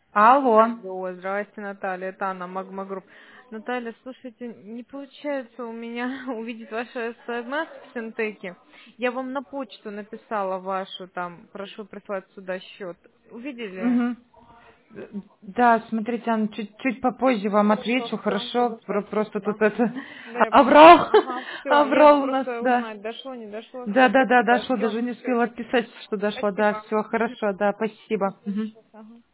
Алло. Алло, здрасте, Наталья, это Анна, Магма Групп. Наталья, слушайте, не получается у меня увидеть ваше СМС в Синтеке. Я вам на почту написала вашу, там, прошу прислать сюда счет. Увидели? Мгм. Да, смотрите, Анна, чуть попозже вам Хорошо, отвечу, все, хорошо? Просто спасибо. тут это Мгм. Да, я поняла. аврал, Ага, все, я аврал у нас, просто да. узнать, дошло, не дошло, Да, все, да, да, спасибо, дошло, ждем, даже не все. успела отписать, что дошло, да, Спасибо. все хорошо, да, спасибо. Мгм. Ага.